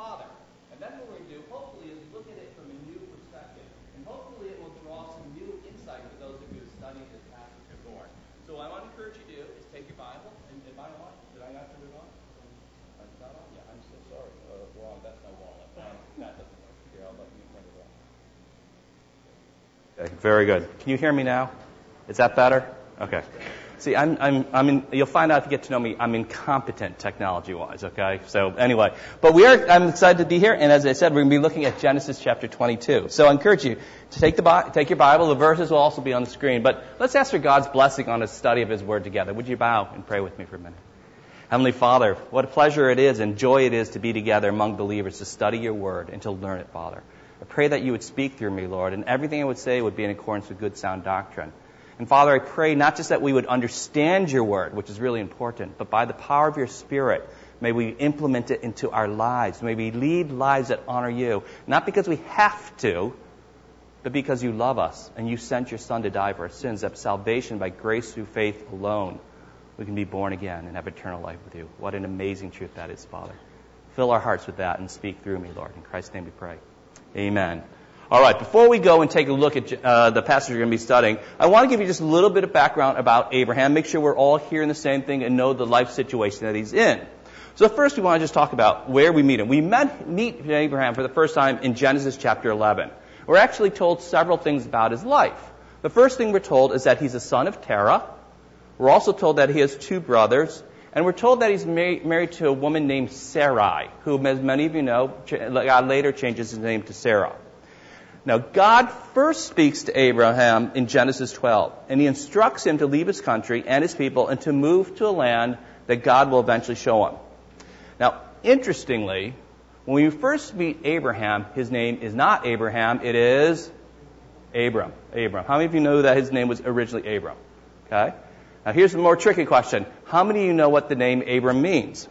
Father. And then what we're going to do, hopefully, is look at it from a new perspective. And hopefully it will draw some new insight for those of you who studied this passage before. So what I want to encourage you to do is take your Bible, and if I don't want, did I not turn it on? Is that on? Yeah, I'm so sorry. Wrong, that's my wallet. That doesn't work. Here, I'll let you turn it on. Okay, very good. Can you hear me now? Is that better? Okay. See, you'll find out if you get to know me, I'm incompetent technology-wise, okay? So anyway, I'm excited to be here, and as I said, we're going to be looking at Genesis chapter 22. So I encourage you to take your Bible. The verses will also be on the screen, but let's ask for God's blessing on a study of His Word together. Would you bow and pray with me for a minute? Heavenly Father, what a pleasure it is and joy it is to be together among believers to study your Word and to learn it, Father. I pray that you would speak through me, Lord, and everything I would say would be in accordance with good, sound doctrine. And Father, I pray not just that we would understand your word, which is really important, but by the power of your Spirit, may we implement it into our lives. May we lead lives that honor you, not because we have to, but because you love us and you sent your Son to die for our sins, that salvation by grace through faith alone, we can be born again and have eternal life with you. What an amazing truth that is, Father. Fill our hearts with that and speak through me, Lord. In Christ's name we pray. Amen. All right, before we go and take a look at the passage we're going to be studying, I want to give you just a little bit of background about Abraham, make sure we're all hearing the same thing and know the life situation that he's in. So first we want to just talk about where we meet him. We meet Abraham for the first time in Genesis chapter 11. We're actually told several things about his life. The first thing we're told is that he's a son of Terah. We're also told that he has two brothers. And we're told that he's married to a woman named Sarai, who, as many of you know, God later changes his name to Sarah. Now, God first speaks to Abraham in Genesis 12, and he instructs him to leave his country and his people and to move to a land that God will eventually show him. Now, interestingly, when we first meet Abraham, his name is not Abraham, it is Abram. How many of you know that his name was originally Abram? Okay? Now, here's the more tricky question. How many of you know what the name Abram means?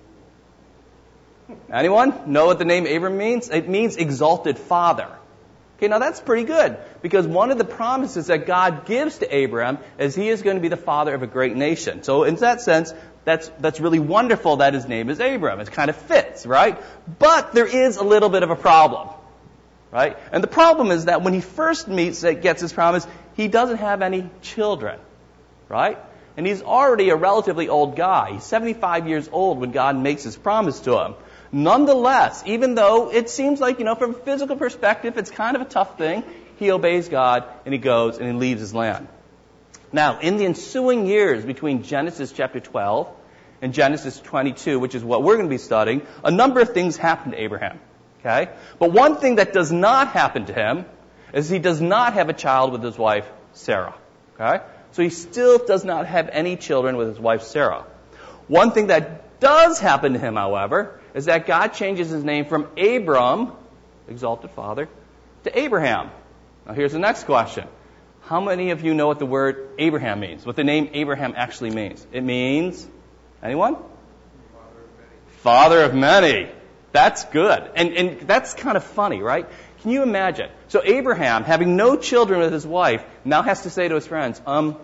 Anyone know what the name Abram means? It means exalted father. Okay, now that's pretty good, because one of the promises that God gives to Abraham is he is going to be the father of a great nation. So in that sense, that's really wonderful that his name is Abram. It kind of fits, right? But there is a little bit of a problem, right? And the problem is that when he first gets his promise, he doesn't have any children, right? And he's already a relatively old guy. He's 75 years old when God makes his promise to him. Nonetheless, even though it seems like, from a physical perspective, it's kind of a tough thing, he obeys God and he goes and he leaves his land. Now, in the ensuing years between Genesis chapter 12 and Genesis 22, which is what we're going to be studying, a number of things happen to Abraham. Okay? But one thing that does not happen to him is he does not have a child with his wife, Sarah. Okay? So he still does not have any children with his wife, Sarah. One thing that does happen to him, however, is that God changes his name from Abram, exalted father, to Abraham. Now here's the next question. How many of you know what the word Abraham means? What the name Abraham actually means? It means, anyone? Father of many. That's good. And that's kind of funny, right? Can you imagine? So Abraham, having no children with his wife, now has to say to his friends,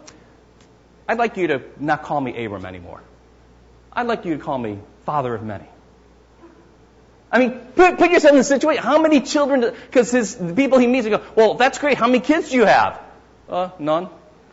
I'd like you to not call me Abram anymore. I'd like you to call me Father of many. I mean, put yourself in the situation. How many children? Because the people he meets, go, well, that's great. How many kids do you have? None.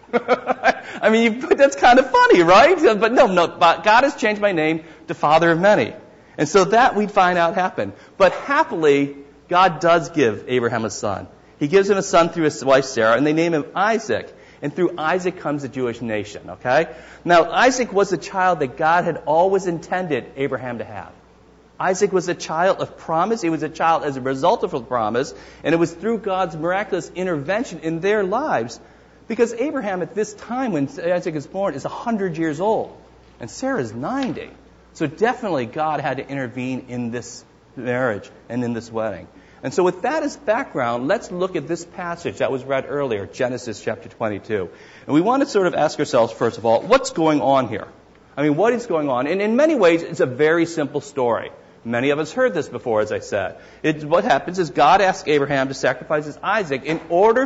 I mean, that's kind of funny, right? But no. But God has changed my name to Father of many, and so that we'd find out happened. But happily, God does give Abraham a son. He gives him a son through his wife Sarah, and they name him Isaac. And through Isaac comes the Jewish nation. Okay. Now, Isaac was a child that God had always intended Abraham to have. Isaac was a child of promise. He was a child as a result of a promise. And it was through God's miraculous intervention in their lives. Because Abraham at this time when Isaac is born is 100 years old. And Sarah is 90. So definitely God had to intervene in this marriage and in this wedding. And so with that as background, let's look at this passage that was read earlier, Genesis chapter 22. And we want to sort of ask ourselves, first of all, what's going on here? I mean, what is going on? And in many ways, it's a very simple story. Many of us heard this before, as I said. What happens is God asks Abraham to sacrifice his Isaac in order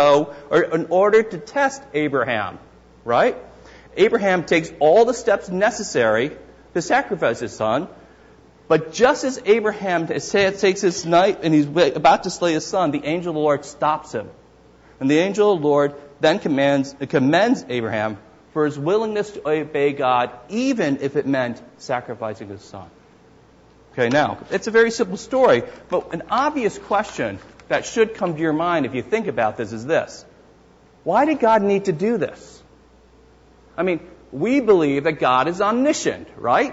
to test Abraham, right? Abraham takes all the steps necessary to sacrifice his son, But just as Abraham takes his knife and he's about to slay his son, the angel of the Lord stops him. And the angel of the Lord then commends Abraham for his willingness to obey God, even if it meant sacrificing his son. Okay, now, it's a very simple story, but an obvious question that should come to your mind if you think about this is this. Why did God need to do this? I mean, we believe that God is omniscient, right?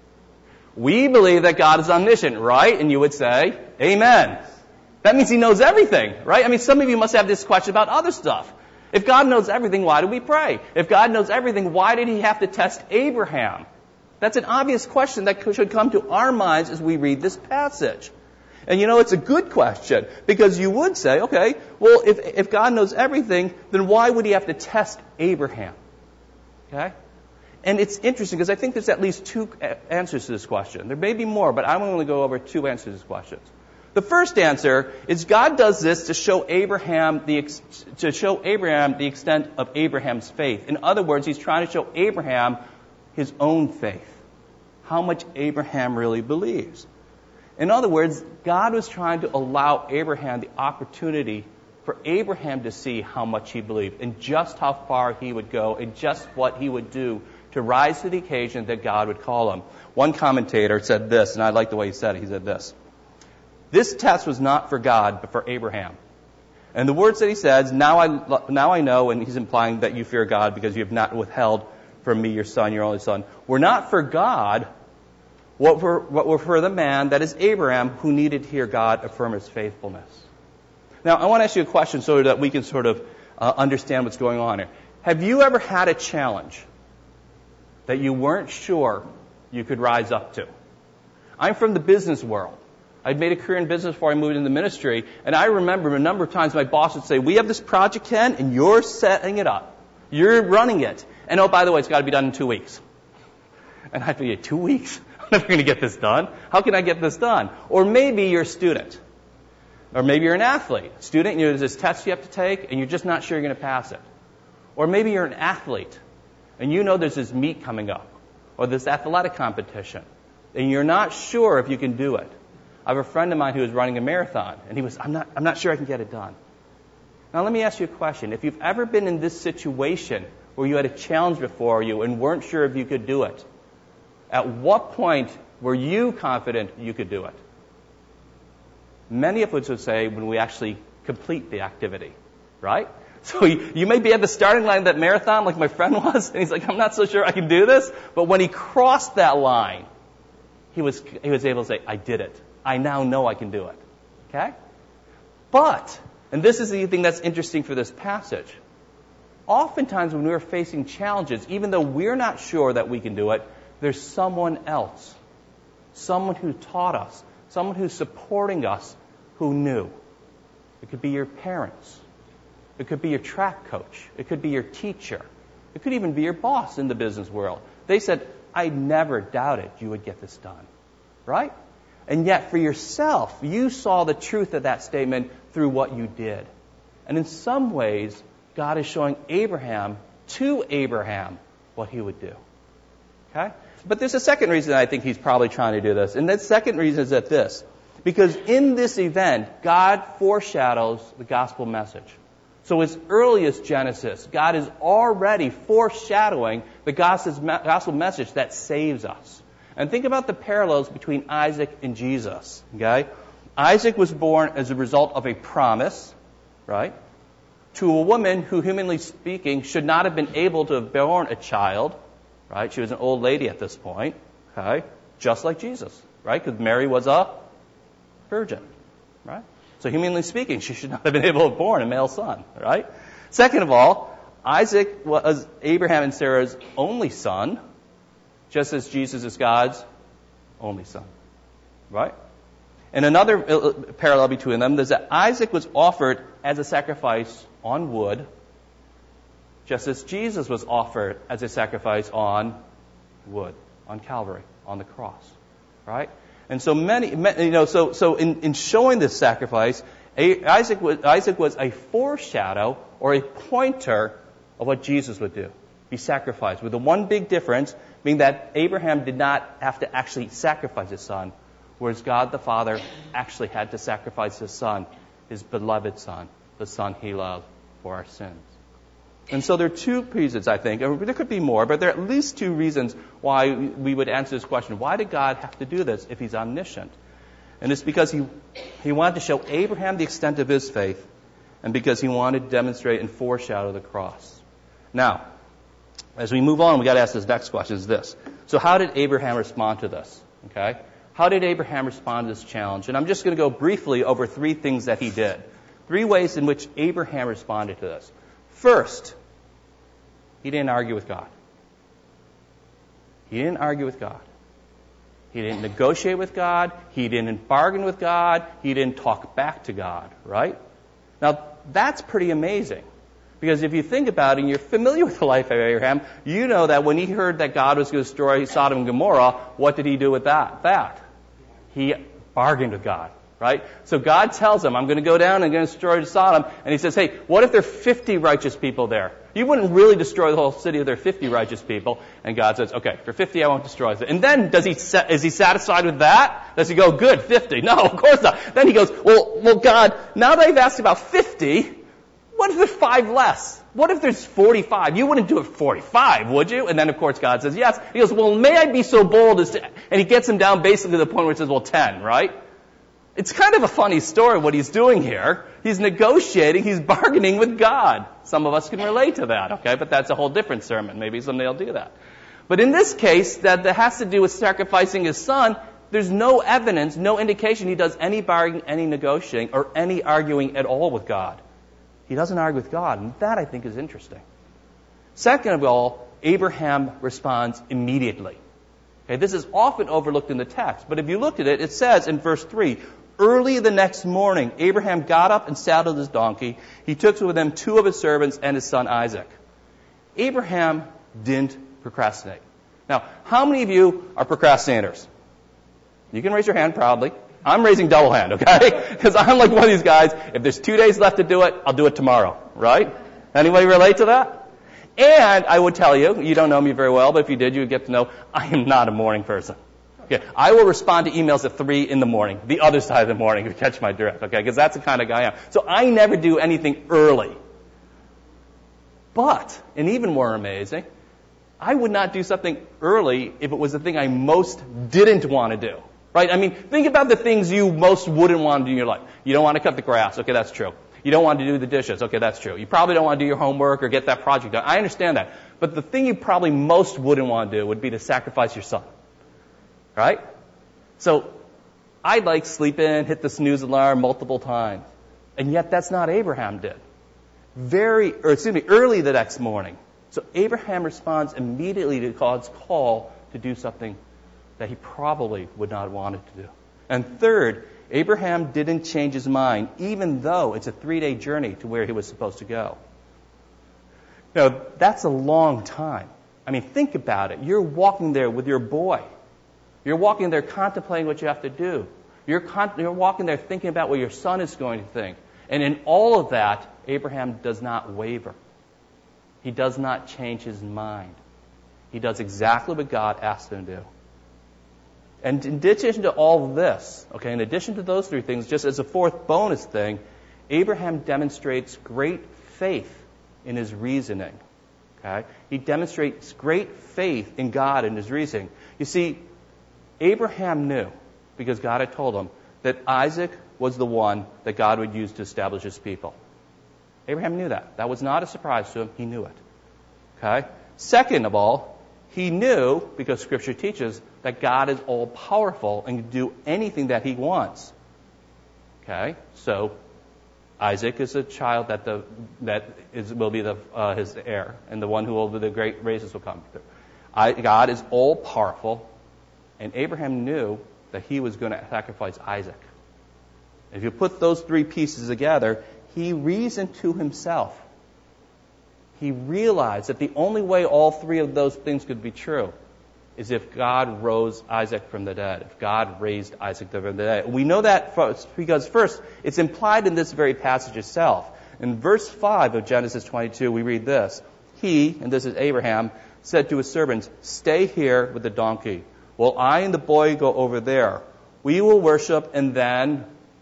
We believe that God is omniscient, right? And you would say, amen. That means he knows everything, right? I mean, some of you must have this question about other stuff. If God knows everything, why do we pray? If God knows everything, why did he have to test Abraham? That's an obvious question that should come to our minds as we read this passage. And you know, it's a good question, because you would say, okay, well, if God knows everything, then why would he have to test Abraham? Okay? And it's interesting, because I think there's at least two answers to this question. There may be more, but I'm going to go over two answers to this question. The first answer is God does this to show Abraham the extent of Abraham's faith. In other words, he's trying to show Abraham his own faith, how much Abraham really believes. In other words, God was trying to allow Abraham the opportunity for Abraham to see how much he believed and just how far he would go and just what he would do to rise to the occasion that God would call him. One commentator said this, and I like the way he said it. He said this: "This test was not for God, but for Abraham." And the words that he says, now I know, and he's implying that you fear God because you have not withheld from me your son, your only son, were not for God, what were for the man, that is Abraham, who needed to hear God affirm his faithfulness. Now, I want to ask you a question so that we can sort of understand what's going on here. Have you ever had a challenge that you weren't sure you could rise up to? I'm from the business world. I'd made a career in business before I moved into ministry, and I remember a number of times my boss would say, "We have this project, Ken, and you're setting it up. You're running it. And oh, by the way, it's got to be done in 2 weeks." And I'd be, 2 weeks? I'm never going to get this done. How can I get this done? Or maybe you're a student. Or maybe you're an athlete. Student, there's this test you have to take, and you're just not sure you're going to pass it. Or maybe you're an athlete, and you know there's this meet coming up, or this athletic competition, and you're not sure if you can do it. I have a friend of mine who was running a marathon, and he was, I'm not sure I can get it done. Now let me ask you a question. If you've ever been in this situation where you had a challenge before you and weren't sure if you could do it, at what point were you confident you could do it? Many of us would say when we actually complete the activity, right? So you may be at the starting line of that marathon like my friend was, and he's like, I'm not so sure I can do this. But when he crossed that line, he was able to say, I did it. I now know I can do it. Okay? But, and this is the thing that's interesting for this passage, oftentimes when we're facing challenges, even though we're not sure that we can do it, there's someone else, someone who taught us, someone who's supporting us who knew. It could be your parents. It could be your track coach. It could be your teacher. It could even be your boss in the business world. They said, I never doubted you would get this done. Right? And yet for yourself, you saw the truth of that statement through what you did. And in some ways, God is showing Abraham what he would do. Okay? But there's a second reason I think he's probably trying to do this. And that second reason is that this. Because in this event, God foreshadows the gospel message. So as early as Genesis, God is already foreshadowing the gospel message that saves us. And think about the parallels between Isaac and Jesus. Okay? Isaac was born as a result of a promise, right? To a woman who, humanly speaking, should not have been able to have born a child. Right? She was an old lady at this point. Okay? Just like Jesus. Right? Because Mary was a virgin. Right? So humanly speaking, she should not have been able to have born a male son. Right? Second of all, Isaac was Abraham and Sarah's only son, just as Jesus is God's only son. Right? And another parallel between them is that Isaac was offered as a sacrifice on wood, just as Jesus was offered as a sacrifice on wood, on Calvary, on the cross. Right? And so in showing this sacrifice, Isaac was a foreshadow or a pointer of what Jesus would do. Be sacrificed. With the one big difference meaning that Abraham did not have to actually sacrifice his son, whereas God the Father actually had to sacrifice his son, his beloved son, the son he loved, for our sins. And so there are two reasons, I think, and there could be more, but there are at least two reasons why we would answer this question. Why did God have to do this if he's omniscient? And it's because he wanted to show Abraham the extent of his faith, and because he wanted to demonstrate and foreshadow the cross. Now, as we move on, we've got to ask this next question, is this. So how did Abraham respond to this? Okay? How did Abraham respond to this challenge? And I'm just going to go briefly over three things that he did. Three ways in which Abraham responded to this. First, he didn't argue with God. He didn't argue with God. He didn't negotiate with God. He didn't bargain with God. He didn't talk back to God, right? Now, that's pretty amazing. Because if you think about it, and you're familiar with the life of Abraham, you know that when he heard that God was going to destroy Sodom and Gomorrah, what did he do with that? He bargained with God, right? So God tells him, I'm going to go down and I'm going to destroy Sodom. And he says, hey, what if there are 50 righteous people there? You wouldn't really destroy the whole city if there are 50 righteous people. And God says, okay, for 50 I won't destroy it. And then is he satisfied with that? Does he go, good, 50? No, of course not. Then he goes, well, God, now that I've asked about 50, what if there's 5 less? What if there's 45? You wouldn't do it 45, would you? And then, of course, God says, yes. He goes, well, may I be so bold as to... And he gets him down basically to the point where he says, well, 10, right? It's kind of a funny story what he's doing here. He's negotiating, he's bargaining with God. Some of us can relate to that, okay? But that's a whole different sermon. Maybe someday I'll do that. But in this case, that has to do with sacrificing his son, there's no evidence, no indication he does any bargaining, any negotiating, or any arguing at all with God. He doesn't argue with God, and that, I think, is interesting. Second of all, Abraham responds immediately. Okay, this is often overlooked in the text, but if you looked at it, it says in verse 3, early the next morning, Abraham got up and saddled his donkey. He took with him 2 of his servants and his son Isaac. Abraham didn't procrastinate. Now, how many of you are procrastinators? You can raise your hand proudly. I'm raising double hand, okay? Because I'm like one of these guys, if there's 2 days left to do it, I'll do it tomorrow, right? Anybody relate to that? And I would tell you, you don't know me very well, but if you did, you would get to know I am not a morning person. Okay, I will respond to emails at 3 in the morning, the other side of the morning, if you catch my drift, okay? Because that's the kind of guy I am. So I never do anything early. But, and even more amazing, I would not do something early if it was the thing I most didn't want to do. Right? I mean, think about the things you most wouldn't want to do in your life. You don't want to cut the grass. Okay, that's true. You don't want to do the dishes. Okay, that's true. You probably don't want to do your homework or get that project done. I understand that. But the thing you probably most wouldn't want to do would be to sacrifice your son. Right? So, I'd sleep in, hit the snooze alarm multiple times. And yet that's not Abraham did. Early the next morning. So Abraham responds immediately to God's call to do something that he probably would not have wanted to do. And third, Abraham didn't change his mind, even though it's a 3-day journey to where he was supposed to go. Now, that's a long time. I mean, think about it. You're walking there with your boy. You're walking there contemplating what you have to do. You're walking there thinking about what your son is going to think. And in all of that, Abraham does not waver. He does not change his mind. He does exactly what God asked him to do. And in addition to all of this, okay, in addition to those 3 things, just as a fourth bonus thing, Abraham demonstrates great faith in his reasoning. Okay? He demonstrates great faith in God in his reasoning. You see, Abraham knew, because God had told him, that Isaac was the one that God would use to establish his people. Abraham knew that. That was not a surprise to him. He knew it. Okay? Second of all, he knew, because Scripture teaches, that God is all-powerful and can do anything that he wants. Okay? So, Isaac is a child will be his heir, and the one who will be the great races will come through. God is all-powerful, and Abraham knew that he was going to sacrifice Isaac. If you put those 3 pieces together, he reasoned to himself. He realized that the only way all 3 of those things could be true is if God rose Isaac from the dead, if God raised Isaac from the dead. We know that because first, it's implied in this very passage itself. In verse 5 of Genesis 22, we read this. He, and this is Abraham, said to his servants, "Stay here with the donkey, while I and the boy go over there. We will worship, and then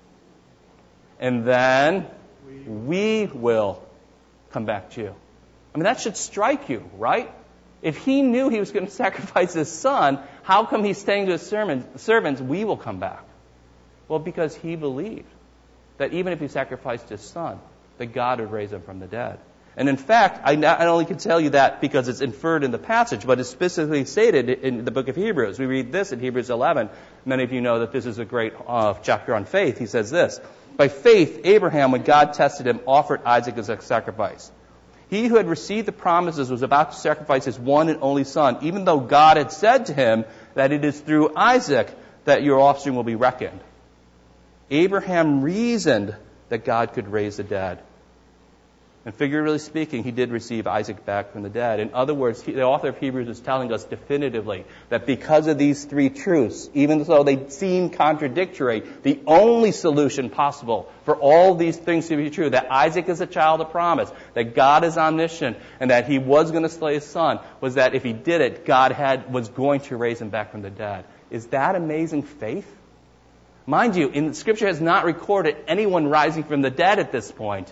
we will come back to you." I mean, that should strike you, right? If he knew he was going to sacrifice his son, how come he's saying to his servants, "We will come back"? Well, because he believed that even if he sacrificed his son, that God would raise him from the dead. And in fact, I not only can tell you that because it's inferred in the passage, but it's specifically stated in the book of Hebrews. We read this in Hebrews 11. Many of you know that this is a great chapter on faith. He says this, "By faith, Abraham, when God tested him, offered Isaac as a sacrifice. He who had received the promises was about to sacrifice his one and only son, even though God had said to him that it is through Isaac that your offspring will be reckoned. Abraham reasoned that God could raise the dead. And figuratively speaking, he did receive Isaac back from the dead. In other words, the author of Hebrews is telling us definitively that because of these three truths, even though they seem contradictory, the only solution possible for all these things to be true, that Isaac is a child of promise, that God is omniscient, and that he was going to slay his son, was that if he did it, God was going to raise him back from the dead. Is that amazing faith? Mind you, Scripture has not recorded anyone rising from the dead at this point.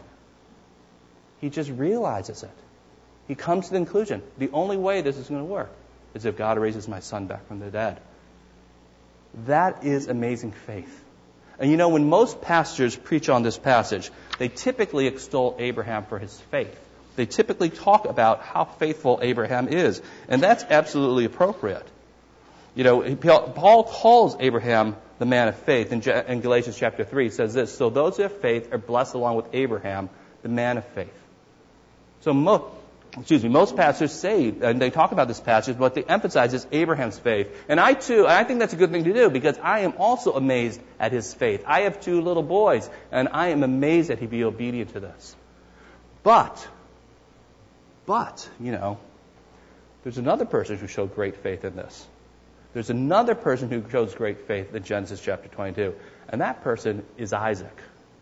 He just realizes it. He comes to the conclusion, the only way this is going to work is if God raises my son back from the dead. That is amazing faith. And you know, when most pastors preach on this passage, they typically extol Abraham for his faith. They typically talk about how faithful Abraham is. And that's absolutely appropriate. You know, Paul calls Abraham the man of faith. In Galatians chapter 3, it says this, "So those who have faith are blessed along with Abraham, the man of faith." So most pastors say, and they talk about this passage, but they emphasize is Abraham's faith. And I think that's a good thing to do because I am also amazed at his faith. I have 2 little boys, and I am amazed that he'd be obedient to this. But, you know, there's another person who showed great faith in this. There's another person who shows great faith in Genesis chapter 22, and that person is Isaac.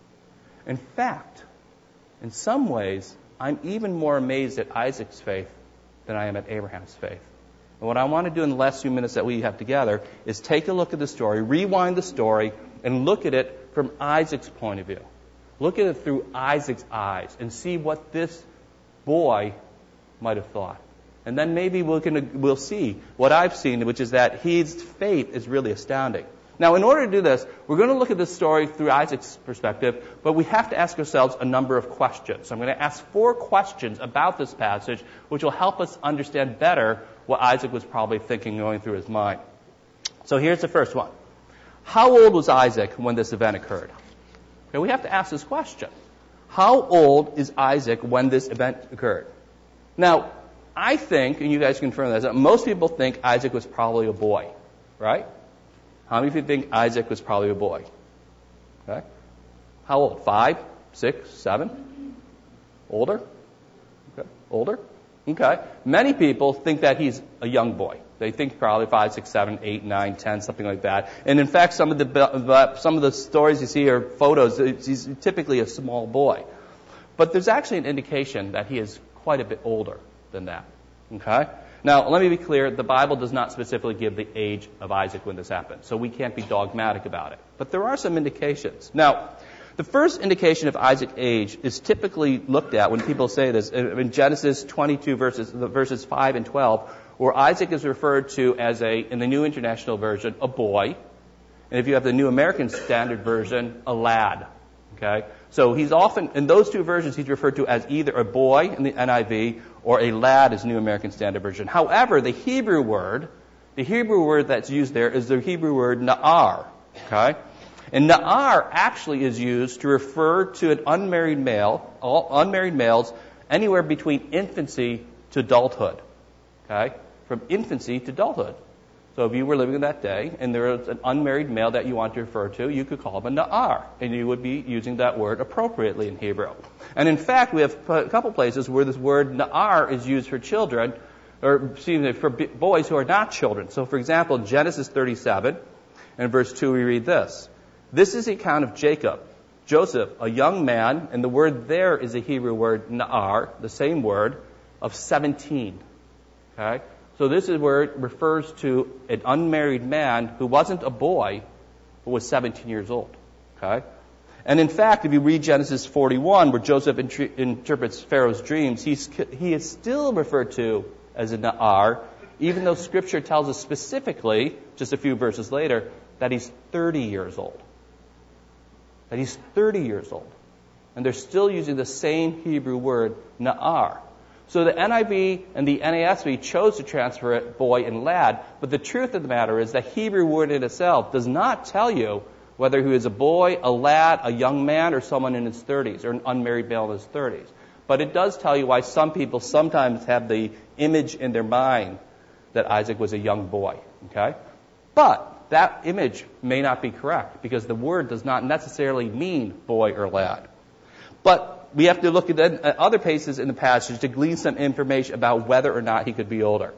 In fact, in some ways, I'm even more amazed at Isaac's faith than I am at Abraham's faith. And what I want to do in the last few minutes that we have together is take a look at the story, rewind the story, and look at it from Isaac's point of view. Look at it through Isaac's eyes and see what this boy might have thought. And then maybe we'll see what I've seen, which is that his faith is really astounding. Now, in order to do this, we're going to look at this story through Isaac's perspective, but we have to ask ourselves a number of questions. So I'm going to ask 4 questions about this passage, which will help us understand better what Isaac was probably thinking going through his mind. So here's the first one. How old was Isaac when this event occurred? Okay, we have to ask this question. How old is Isaac when this event occurred? Now, I think, and you guys confirm this, that most people think Isaac was probably a boy, right? How many of you think Isaac was probably a boy? Okay. How old? 5, 6, 7? Older? Okay. Older? Okay. Many people think that he's a young boy. They think probably 5, 6, 7, 8, 9, 10, something like that. And in fact, some of the stories you see are photos. He's typically a small boy. But there's actually an indication that he is quite a bit older than that. Okay? Now, let me be clear. The Bible does not specifically give the age of Isaac when this happened, so we can't be dogmatic about it. But there are some indications. Now, the first indication of Isaac's age is typically looked at when people say this in Genesis 22 verses 5 and 12, where Isaac is referred to as in the New International Version, a boy. And if you have the New American Standard Version, a lad. Okay? So he's often, in those 2 versions, he's referred to as either a boy in the NIV or a lad is New American Standard Version. However, the Hebrew word that's used there is the Hebrew word na'ar. Okay? And na'ar actually is used to refer to an unmarried male, unmarried males, anywhere between infancy to adulthood. Okay? From infancy to adulthood. So if you were living in that day and there was an unmarried male that you want to refer to, you could call him a na'ar, and you would be using that word appropriately in Hebrew. And in fact, we have a couple places where this word na'ar is used for children, or for boys who are not children. So for example, in Genesis 37, and verse 2, we read this. This is the account of Jacob, Joseph, a young man, and the word there is a Hebrew word na'ar, the same word, of 17. Okay? So this is where it refers to an unmarried man who wasn't a boy, but was 17 years old. Okay? And in fact, if you read Genesis 41, where Joseph interprets Pharaoh's dreams, he is still referred to as a Na'ar, even though Scripture tells us specifically, just a few verses later, that he's 30 years old. That he's 30 years old. And they're still using the same Hebrew word, Na'ar. So the NIV and the NASB chose to transfer it boy and lad, but the truth of the matter is that Hebrew word in itself does not tell you whether he is a boy, a lad, a young man, or someone in his 30s, or an unmarried male in his 30s. But it does tell you why some people sometimes have the image in their mind that Isaac was a young boy. Okay? But that image may not be correct, because the word does not necessarily mean boy or lad. But we have to look at other places in the passage to glean some information about whether or not he could be older.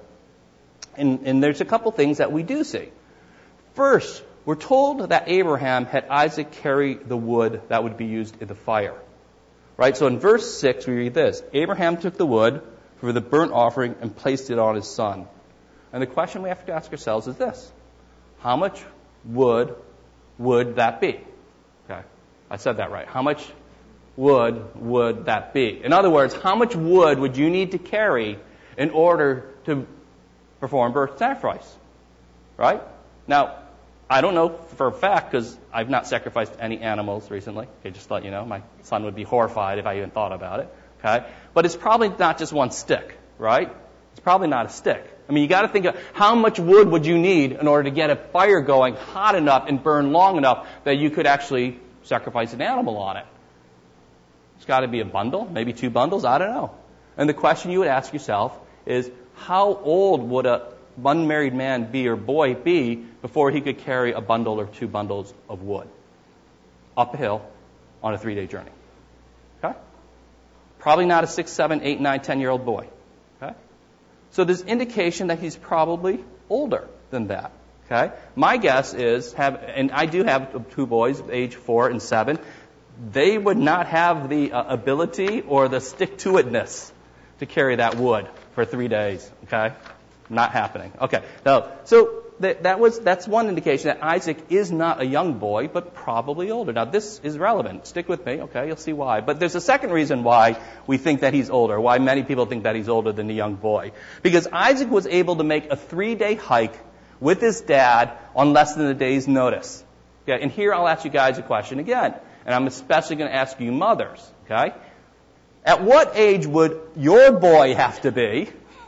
And there's a couple things that we do see. First, we're told that Abraham had Isaac carry the wood that would be used in the fire. Right? So in verse 6, we read this. Abraham took the wood for the burnt offering and placed it on his son. And the question we have to ask ourselves is this. How much wood would that be? Okay. I said that right. How much wood would that be? In other words, how much wood would you need to carry in order to perform burnt sacrifice? Right? Now, I don't know for a fact because I've not sacrificed any animals recently. Okay, just to let you know, my son would be horrified if I even thought about it. Okay, but it's probably not just one stick, right? It's probably not a stick. I mean, you got to think of how much wood would you need in order to get a fire going hot enough and burn long enough that you could actually sacrifice an animal on it. It's got to be a bundle, maybe 2 bundles, I don't know. And the question you would ask yourself is, how old would a unmarried man be or boy be before he could carry a bundle or 2 bundles of wood up a hill on a 3-day journey? Okay? Probably not a 6, 7, 8, 9, 10-year-old boy. Okay? So there's indication that he's probably older than that. Okay? My guess is, and I do have 2 boys, age 4 and 7, they would not have the ability or the stick-to-itness to carry that wood for 3 days. Okay? Not happening. Okay. Now, so that's one indication that Isaac is not a young boy, but probably older. Now, this is relevant. Stick with me, okay? You'll see why. But there's a second reason why we think that he's older, why many people think that he's older than the young boy. Because Isaac was able to make a 3-day hike with his dad on less than a day's notice. Okay? And here I'll ask you guys a question again. And I'm especially going to ask you mothers, okay? At what age would your boy have to be?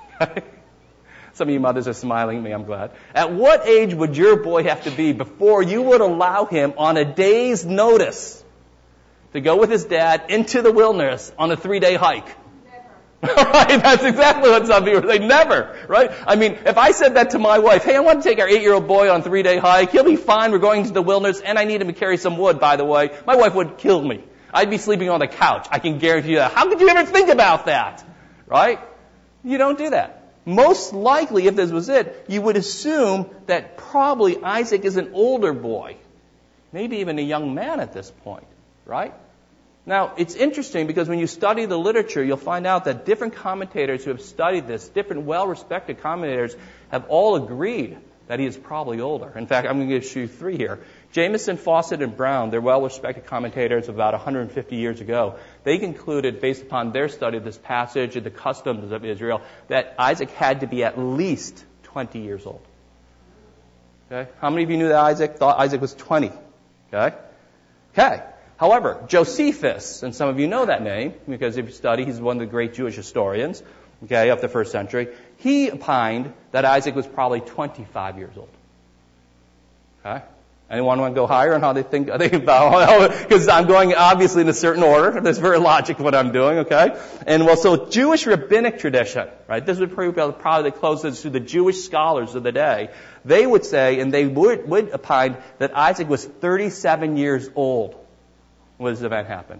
Some of you mothers are smiling at me, I'm glad. At what age would your boy have to be before you would allow him on a day's notice to go with his dad into the wilderness on a 3-day hike? Never. Right? That's exactly what some people say. Never. Right? I mean, if I said that to my wife, hey, I want to take our 8-year-old boy on a 3-day hike. He'll be fine. We're going to the wilderness, and I need him to carry some wood, by the way. My wife would kill me. I'd be sleeping on the couch. I can guarantee you that. How could you ever think about that? Right? You don't do that. Most likely, if this was it, you would assume that probably Isaac is an older boy, maybe even a young man at this point, right? Now, it's interesting because when you study the literature, you'll find out that different commentators who have studied this, different well-respected commentators, have all agreed that he is probably older. In fact, I'm going to give you 3 here. Jamieson, Fawcett, and Brown, they're well-respected commentators of about 150 years ago. They concluded, based upon their study of this passage and the customs of Israel, that Isaac had to be at least 20 years old. Okay? How many of you knew that Isaac thought Isaac was 20? Okay? Okay. However, Josephus, and some of you know that name, because if you study, he's one of the great Jewish historians, okay, of the 1st century. He opined that Isaac was probably 25 years old. Okay? Anyone want to go higher on how they think about? Because I'm going obviously in a certain order. There's very logic what I'm doing, okay? And well, so Jewish rabbinic tradition, right? This would probably the closest to the Jewish scholars of the day. They would say, and they would opine that Isaac was 37 years old when this event happened.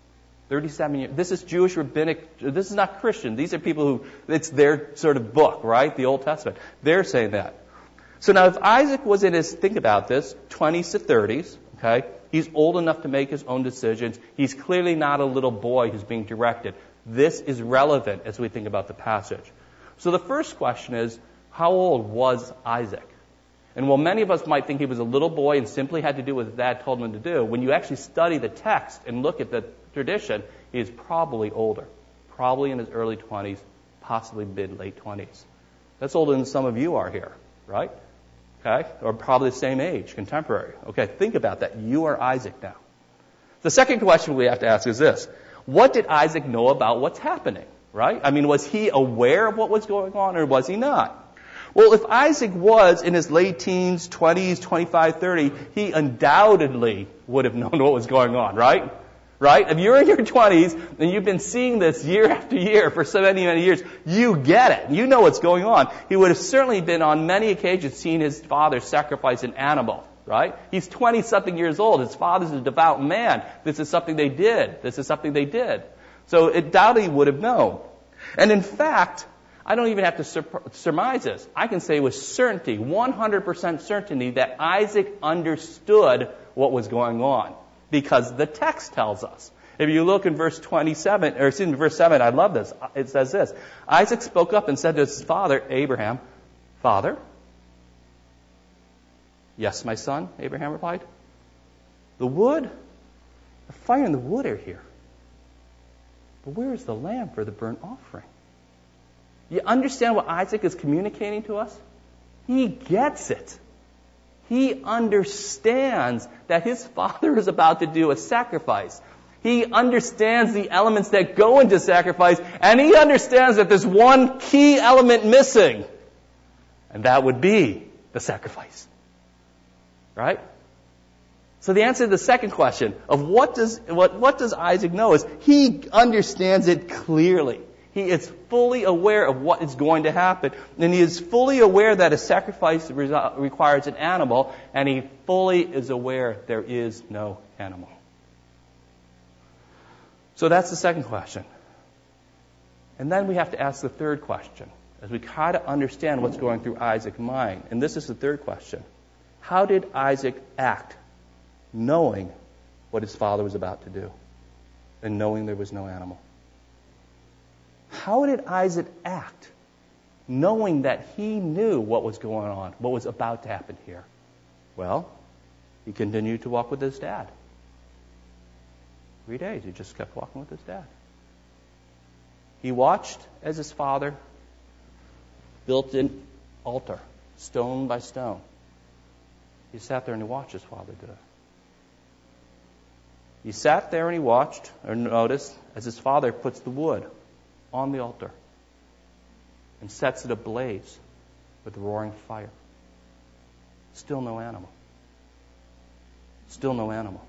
37 years. This is Jewish rabbinic. This is not Christian. These are people who, it's their sort of book, right? The Old Testament. They're saying that. So now if Isaac was in his, think about this, 20s to 30s, okay, he's old enough to make his own decisions. He's clearly not a little boy who's being directed. This is relevant as we think about the passage. So the first question is, how old was Isaac? And while many of us might think he was a little boy and simply had to do what his dad told him to do, when you actually study the text and look at the tradition, he is probably older. Probably in his early 20s, possibly mid-late 20s. That's older than some of you are here, right? Okay? Or probably the same age, contemporary. Okay, think about that. You are Isaac now. The second question we have to ask is this. What did Isaac know about what's happening, right? I mean, was he aware of what was going on or was he not? Well, if Isaac was in his late teens, 20s, 25, 30, he undoubtedly would have known what was going on, right? Right? If you're in your 20s and you've been seeing this year after year for so many, many years, you get it. You know what's going on. He would have certainly been on many occasions seen his father sacrifice an animal, right? He's 20-something years old. His father's a devout man. This is something they did. So it doubtlessly would have known. And in fact, I don't even have to surmise this. I can say with certainty, 100% certainty, that Isaac understood what was going on. Because the text tells us. If you look in verse 7, I love this. It says this. Isaac spoke up and said to his father, Abraham, Father? Yes, my son, Abraham replied. The fire and the wood are here. But where is the lamb for the burnt offering? You understand what Isaac is communicating to us? He gets it. He understands that his father is about to do a sacrifice. He understands the elements that go into sacrifice, and he understands that there's one key element missing, and that would be the sacrifice. Right? So the answer to the second question of what does Isaac know is he understands it clearly. He is fully aware of what is going to happen. And he is fully aware that a sacrifice requires an animal. And he fully is aware there is no animal. So that's the second question. And then we have to ask the third question as we try to understand what's going through Isaac's mind. And this is the third question. How did Isaac act knowing what his father was about to do and knowing there was no animal? How did Isaac act, knowing that he knew what was going on, what was about to happen here? Well, he continued to walk with his dad. 3 days, he just kept walking with his dad. He watched as his father built an altar, stone by stone. He sat there and he watched his father do it. He sat there and he watched, or noticed, as his father puts the wood on the altar and sets it ablaze with roaring fire. Still no animal. Still no animal.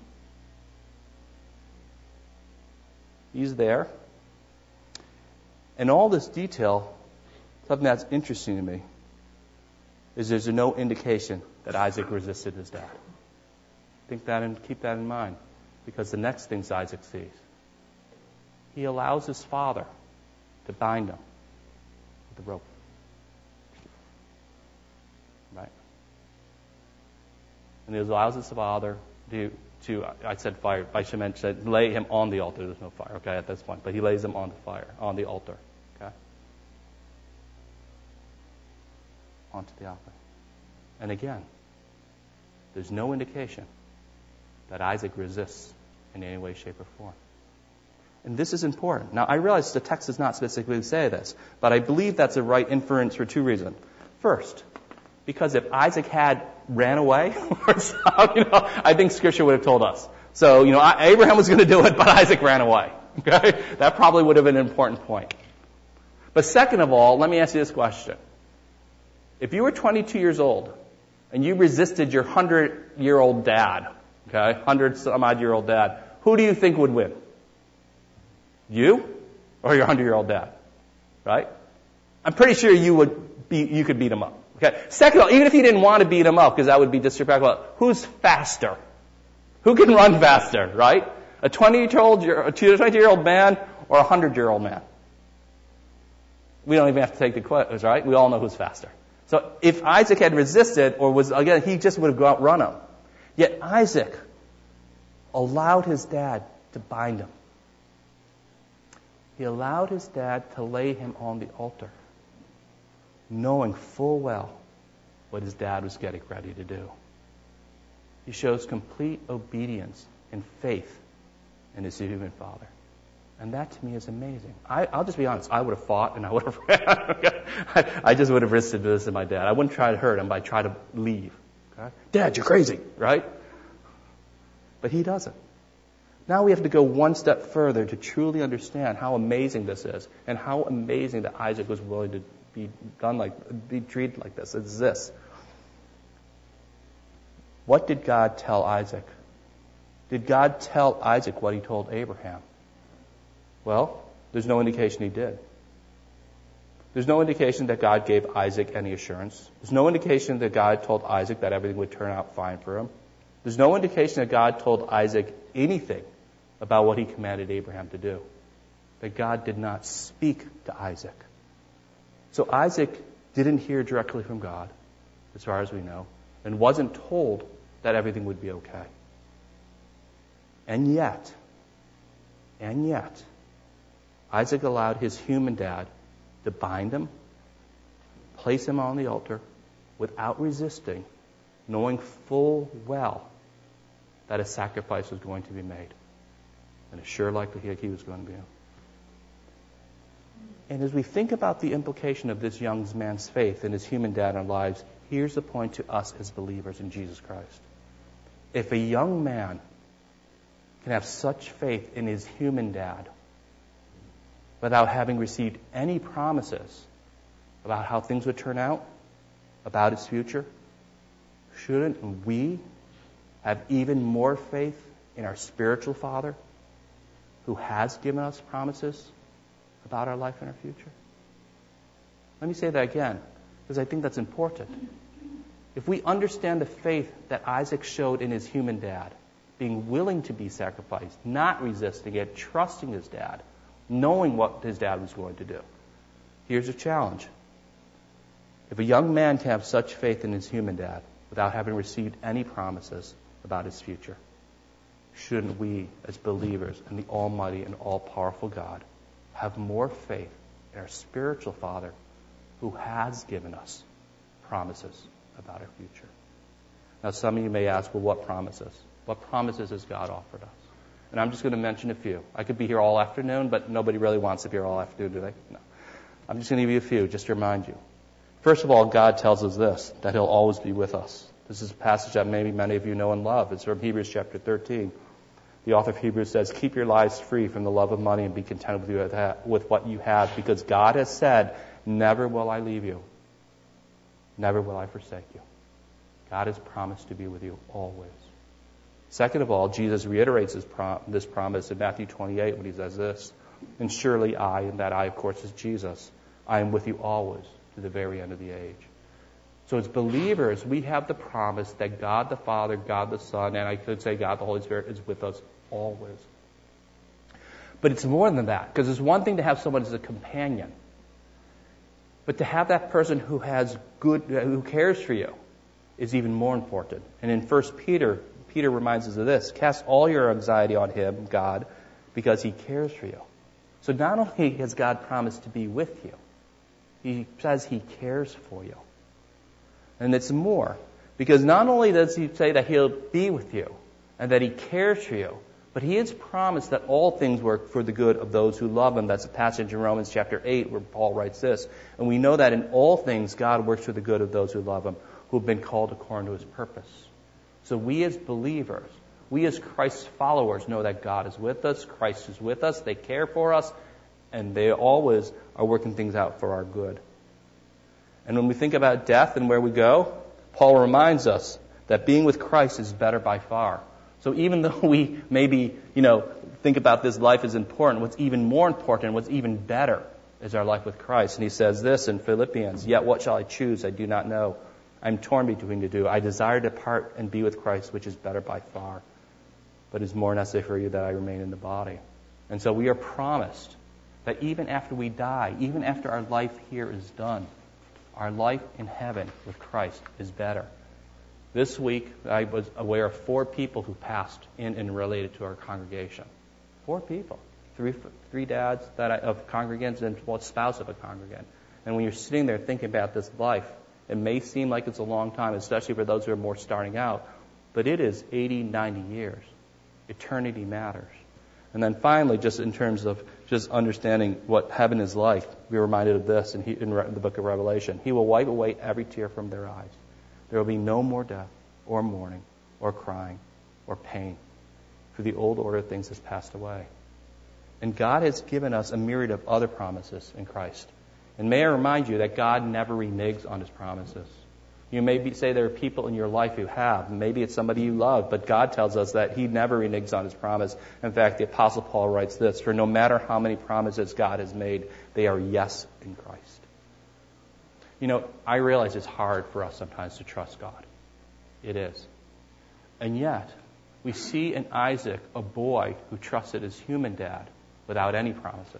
He's there. And all this detail, something that's interesting to me, is there's no indication that Isaac resisted his dad. Think that and keep that in mind, because the next thing Isaac sees, he allows his father to bind him with the rope. Right? And he allows his father to I said fire, I should mention, lay him on the altar. There's no fire, okay, at this point. But he lays him on the fire, on the altar. Okay? Onto the altar. And again, there's no indication that Isaac resists in any way, shape, or form. And this is important. Now, I realize the text does not specifically say this, but I believe that's a right inference for two reasons. First, because if Isaac had ran away, I think Scripture would have told us. So, Abraham was going to do it, but Isaac ran away. Okay? That probably would have been an important point. But second of all, let me ask you this question. If you were 22 years old and you resisted your 100-year-old dad, okay, 100-some-odd-year-old dad, who do you think would win? You or your 100-year-old dad? Right? I'm pretty sure you could beat him up. Okay. Second of all, even if you didn't want to beat him up, because that would be disrespectful, who's faster? Who can run faster, right? A 20-year-old man or a 100-year-old man? We don't even have to take the quiz, right? We all know who's faster. So if Isaac had resisted he just would have outrun him. Yet Isaac allowed his dad to bind him. He allowed his dad to lay him on the altar. knowing full well what his dad was getting ready to do. He shows complete obedience and faith in his human father. And that to me is amazing. I'll just be honest. I would have fought and I would have I just would have resisted this to my dad. I wouldn't try to hurt him, but I'd try to leave. Okay? Dad, you're crazy, right? But he doesn't. Now we have to go one step further to truly understand how amazing this is and how amazing that Isaac was willing to be treated like this. It's this. What did God tell Isaac? Did God tell Isaac what he told Abraham? Well, there's no indication he did. There's no indication that God gave Isaac any assurance. There's no indication that God told Isaac that everything would turn out fine for him. There's no indication that God told Isaac anything about what he commanded Abraham to do. That God did not speak to Isaac. So Isaac didn't hear directly from God, as far as we know, and wasn't told that everything would be okay. And yet, Isaac allowed his human dad to bind him, place him on the altar, without resisting, knowing full well that a sacrifice was going to be made. And a sure likelihood he was going to be. And as we think about the implication of this young man's faith in his human dad in our lives, here's the point to us as believers in Jesus Christ. If a young man can have such faith in his human dad without having received any promises about how things would turn out, about his future, shouldn't we have even more faith in our spiritual Father who has given us promises about our life and our future? Let me say that again, because I think that's important. If we understand the faith that Isaac showed in his human dad, being willing to be sacrificed, not resisting it, trusting his dad, knowing what his dad was going to do. Here's a challenge. If a young man can have such faith in his human dad without having received any promises about his future, shouldn't we, as believers in the almighty and all-powerful God, have more faith in our spiritual Father who has given us promises about our future? Now, some of you may ask, well, what promises? What promises has God offered us? And I'm just going to mention a few. I could be here all afternoon, but nobody really wants to be here all afternoon, do they? No. I'm just going to give you a few, just to remind you. First of all, God tells us this, that He'll always be with us. This is a passage that maybe many of you know and love. It's from Hebrews chapter 13. The author of Hebrews says, keep your lives free from the love of money and be content with what you have, because God has said, never will I leave you. Never will I forsake you. God has promised to be with you always. Second of all, Jesus reiterates this promise in Matthew 28 when He says this, and surely I, and that I, of course, is Jesus, I am with you always to the very end of the age. So as believers, we have the promise that God the Father, God the Son, and I could say God the Holy Spirit is with us always. But it's more than that, because it's one thing to have someone as a companion, but to have that person who cares for you is even more important. And in 1 Peter reminds us of this, cast all your anxiety on Him, God, because He cares for you. So not only has God promised to be with you, He says He cares for you. And it's more, because not only does He say that He'll be with you and that He cares for you, but He has promised that all things work for the good of those who love Him. That's a passage in Romans chapter 8 where Paul writes this. And we know that in all things God works for the good of those who love Him, who have been called according to His purpose. So we as believers, we as Christ's followers know that God is with us, Christ is with us, they care for us, and they always are working things out for our good. And when we think about death and where we go, Paul reminds us that being with Christ is better by far. So even though we maybe, think about this life as important, what's even more important, what's even better is our life with Christ. And he says this in Philippians, yet what shall I choose? I do not know. I'm torn between the two. I desire to depart and be with Christ, which is better by far. But it's more necessary for you that I remain in the body. And so we are promised that even after we die, even after our life here is done, our life in heaven with Christ is better. This week, I was aware of 4 people who passed in and related to our congregation. 4 people. 3 dads of congregants and one spouse of a congregant. And when you're sitting there thinking about this life, it may seem like it's a long time, especially for those who are more starting out, but it is 80, 90 years. Eternity matters. And then finally, just in terms of just understanding what heaven is like, we're reminded of this in the book of Revelation. He will wipe away every tear from their eyes. There will be no more death or mourning or crying or pain, for the old order of things has passed away. And God has given us a myriad of other promises in Christ. And may I remind you that God never reneges on His promises. You may say there are people in your life who have. Maybe it's somebody you love, but God tells us that He never reneges on His promise. In fact, the Apostle Paul writes this, for no matter how many promises God has made, they are yes in Christ. You know, I realize it's hard for us sometimes to trust God. It is. And yet, we see in Isaac a boy who trusted his human dad without any promises.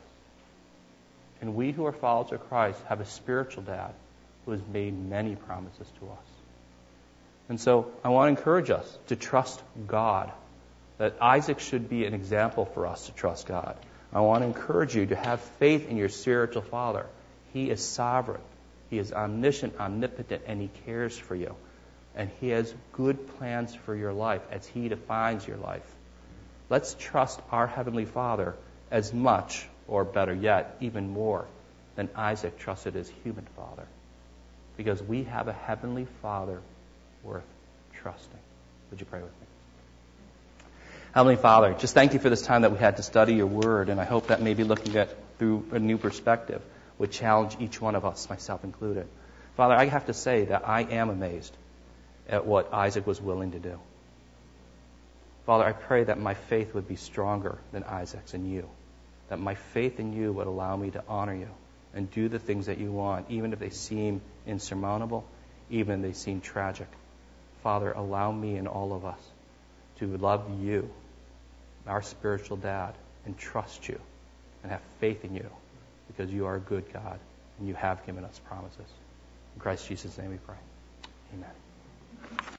And we who are followers of Christ have a spiritual dad who has made many promises to us. And so I want to encourage us to trust God, that Isaac should be an example for us to trust God. I want to encourage you to have faith in your spiritual father. He is sovereign. He is omniscient, omnipotent, and He cares for you. And He has good plans for your life as He defines your life. Let's trust our Heavenly Father as much, or better yet, even more, than Isaac trusted his human father. Because we have a Heavenly Father worth trusting. Would you pray with me? Heavenly Father, just thank You for this time that we had to study Your Word, and I hope that maybe looking at through a new perspective would challenge each one of us, myself included. Father, I have to say that I am amazed at what Isaac was willing to do. Father, I pray that my faith would be stronger than Isaac's in You, that my faith in You would allow me to honor You and do the things that You want, even if they seem insurmountable, even if they seem tragic. Father, allow me and all of us to love You, our spiritual dad, and trust You and have faith in You, because You are a good God and You have given us promises. In Christ Jesus' name we pray. Amen.